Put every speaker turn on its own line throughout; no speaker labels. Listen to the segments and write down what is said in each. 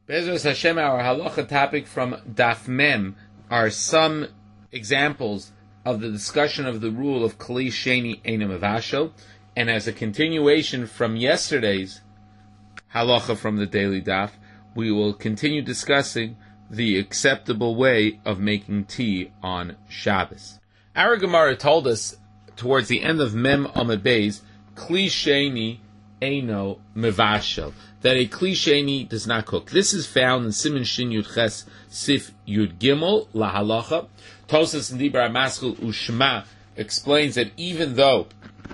Bezos Hashem, our halacha topic from Daf Mem are some examples of the discussion of the rule of Kli Sheni Eina Mevashel, and as a continuation from yesterday's halacha from the daily Daf, we will continue discussing the acceptable way of making tea on Shabbos. Our Gemara told us towards the end of Mem Amud Beis, Kli Sheni Eino Mevashel, that a Kli Sheni does not cook. This is found in Siman Shin Yud Ches Sif Yud Gimel LaHalacha. Tosas and Dibra Maskul Ushma explains that even though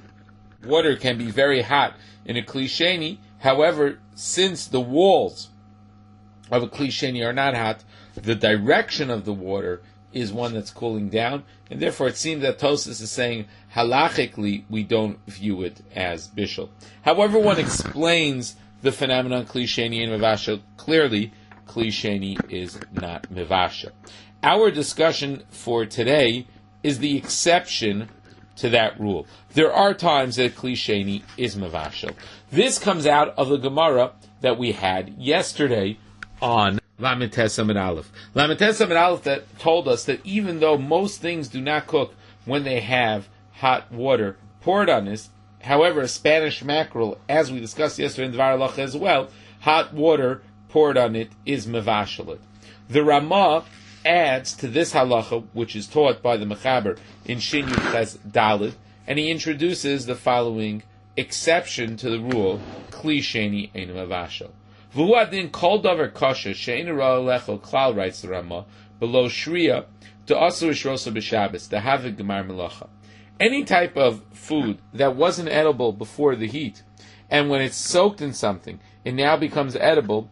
water can be very hot in a Kli Sheni, however, since the walls of a Kli Sheni are not hot, the direction of the water is one that's cooling down, and therefore it seems that Tosas is saying halachically we don't view it as bishul. However, one explains the phenomenon Kli Sheni and Mevashel clearly. Kli Sheni is not Mevashel. Our discussion for today is the exception to that rule. There are times that Kli Sheni is Mevashel. This comes out of the Gemara that we had yesterday on Lamed Tes Amud Aleph. Lamed Tes Amud Aleph that told us that even though most things do not cook when they have hot water poured on this, however, a Spanish mackerel, as we discussed yesterday in Dvar Halacha as well, hot water poured on it is mevashelet. The Ramah adds to this halacha, which is taught by the Mechaber in Shin Yud Ches Daled, and he introduces the following exception to the rule: Kli Sheni Ein Mevashel. V'hu adin kol davar kosher she'ein ra lechol klal, writes the Ramah, below shriya to asur ishrosa b'Shabbos to have a gemar melacha. Any type of food that wasn't edible before the heat, and when it's soaked in something, it now becomes edible,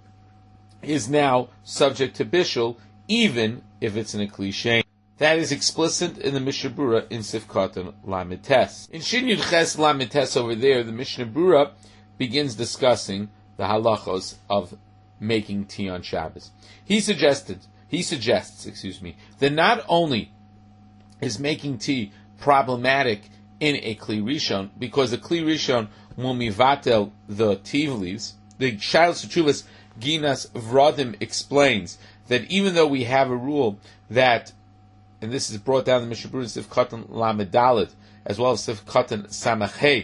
is now subject to bishul, even if it's in a Kli Sheni. That is explicit in the Mishnah Berurah in Sif Katan Lamed Tes. In Shin Yud Ches Lamed Tes over there, the Mishnah Berurah begins discussing the halachos of making tea on Shabbos. He suggests, that not only is making tea problematic in a Kli Rishon, because the Kli Rishon will mivatel the tiv leaves. The Shailas Teshuvos Ginas Vradim explains that even though we have a rule that, and this is brought down in the Mishnah Berurah Sif Katan Lamed Daled, as well as Sif Katan Samachei,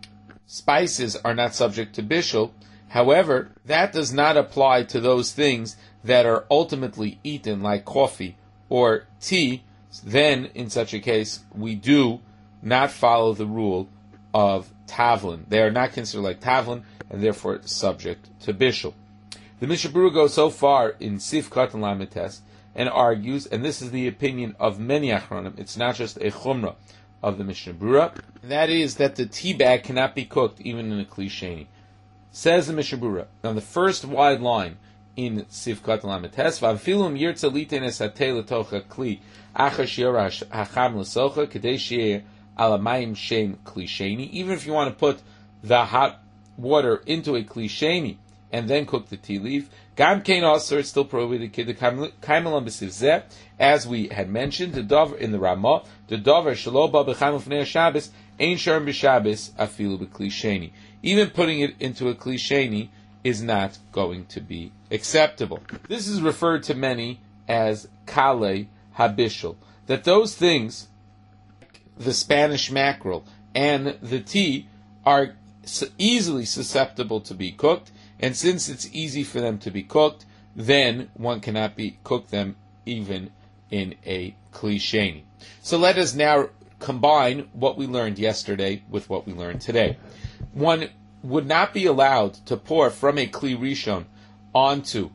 spices are not subject to bishul. However, that does not apply to those things that are ultimately eaten, like coffee or tea. Then, in such a case, we do not follow the rule of tavlin. They are not considered like tavlin, and therefore subject to bishul. The Mishnah Berurah goes so far in Sif Katan Lamed Tes and argues, and this is the opinion of many achronim, it's not just a chumrah of the Mishnah Berurah, and that is that the tea bag cannot be cooked even in a Kli Sheni. Says the Mishnah Berurah, on the first wide line in Sif Katan Lamed Tes, V'afilum yirtza litein esatei letocha kli achar shiora hacham l'socha kedei she'eh ala mayim shem Kli Sheni. Even if you want to put the hot water into a Kli Sheni and then cook the tea leaf, gam kein also, it's still prohibited. Kaimelam b'siv zeh, as we had mentioned, the davar in the Ramah, the davar shelo ba b'chaim ufnei Shabbos ein sharm b'Shabbos afilu b'Kli Sheni. Even putting it into a Kli Sheni is not going to be acceptable. This is referred to many as kale habishul, that those things, the Spanish mackerel and the tea, are easily susceptible to be cooked, and since it's easy for them to be cooked, then one cannot cook them even in a Kli Sheni. So let us now combine what we learned yesterday with what we learned today. One would not be allowed to pour from a Kli Rishon onto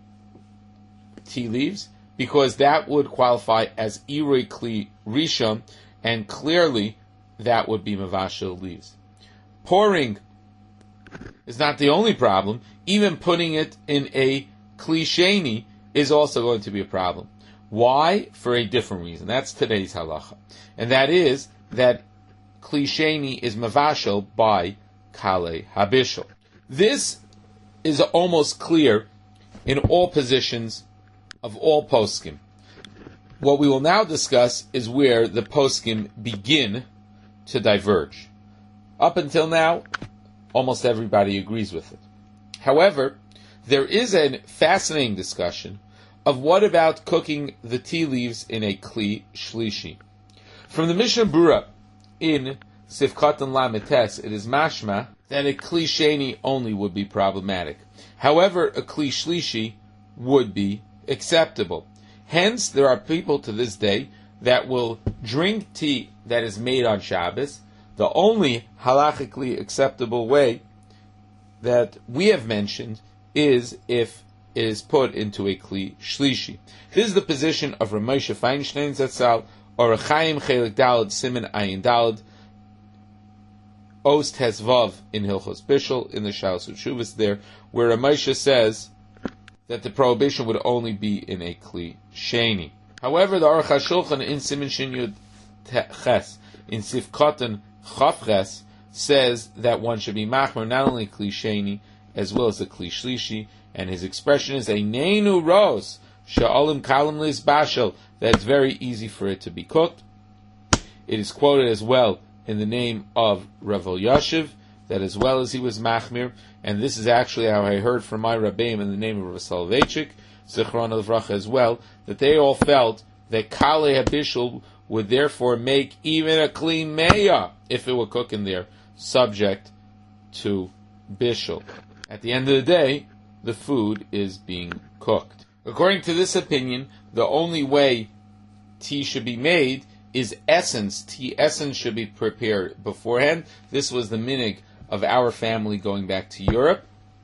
tea leaves, because that would qualify as Irui Kli Rishon, and clearly that would be Mevashel leaves. Pouring is not the only problem. Even putting it in a Kli Sheni is also going to be a problem. Why? For a different reason. That's today's halacha. And that is that Kli Sheni is Mevashel by Kale Habishel. This is almost clear in all positions of all poskim. What we will now discuss is where the poskim begin to diverge. Up until now, almost everybody agrees with it. However, there is a fascinating discussion of what about cooking the tea leaves in a kli shlishi. From the Mishnah Berurah in Sifkatan Lametes, it is mashma that a kli sheni only would be problematic. However, a kli shlishi would be acceptable. Hence, there are people to this day that will drink tea that is made on Shabbos. The only halachically acceptable way that we have mentioned is if it is put into a kli shlishi. This is the position of Rav Moshe Feinstein Zatzal, or Chaim Chelik Daled Siman Ayin Daled Ost Hezvav in Hilchos Bishul in the Shalos Utshuvas there, where Rav Moshe says that the prohibition would only be in a kli sheni. However, the Aruch HaShulchan in Siman Shin Yud Ches in Sifkatan Chav Ches says that one should be machmer not only kli sheni as well as the kli shlishi, and his expression is a neinu ros sha'olim kalim lis bashel, that it's very easy for it to be cooked. It is quoted as well in the name of Rav Elyashiv, that as well as he was machmir, and this is actually how I heard from my Rabbeim in the name of Rav Soloveitchik, Zichron Livracha as well, that they all felt that Kalei HaBishul would therefore make even a clean meya if it were cooking there, subject to bishul. At the end of the day, the food is being cooked. According to this opinion, the only way tea should be made is essence. Tea essence should be prepared beforehand. This was the minig of our family going back to Europe,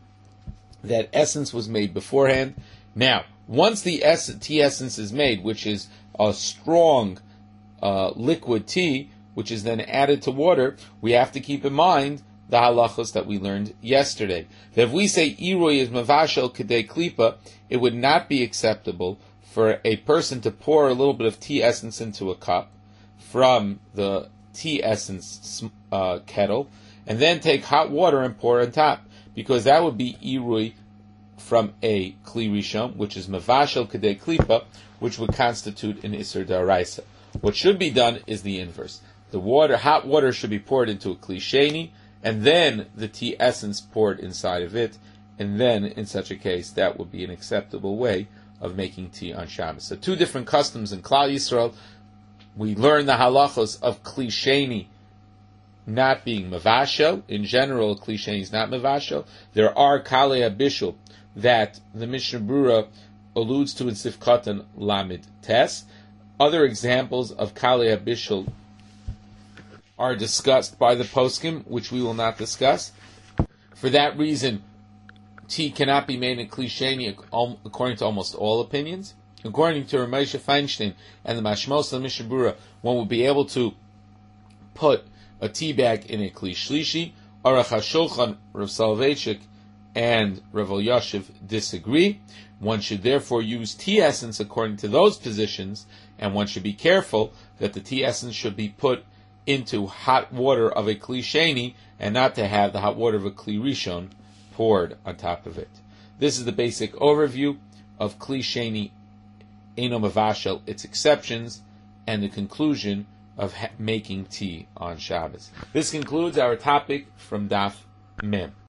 that essence was made beforehand. Now, once the tea essence is made, which is a strong liquid tea, which is then added to water, we have to keep in mind the halachos that we learned yesterday. That if we say iroi is mavashel kedei klipa, it would not be acceptable for a person to pour a little bit of tea essence into a cup from the tea essence kettle, and then take hot water and pour on top, because that would be irui from a kli rishon, which is mavashel kedei klipa, which would constitute an iser daraisa. What should be done is the inverse. The hot water should be poured into a kli sheni, and then the tea essence poured inside of it, and then, in such a case, that would be an acceptable way of making tea on Shabbos. So, two different customs in Klal Yisrael. We learn the halachos of kli sheni not being mavashel. In general, kli sheni is not mavashel. There are kalei habishul that the Mishnah Berurah alludes to in Sifkatan Lamed Tes. Other examples of kalei habishul are discussed by the poskim, which we will not discuss. For that reason, tea cannot be made in kli sheni according to almost all opinions. According to Rav Moshe Feinstein and the Mashmos of the Mishnah Berurah, one would be able to put a tea bag in a kli shlishi. Aruch HaShulchan, Rav Soloveitchik, and Rav Elyashiv disagree. One should therefore use tea essence according to those positions, and one should be careful that the tea essence should be put into hot water of a kli sheni, and not to have the hot water of a kli rishon poured on top of it. This is the basic overview of kli sheni eino mavashel, its exceptions, and the conclusion of making tea on Shabbos. This concludes our topic from Daf Mem.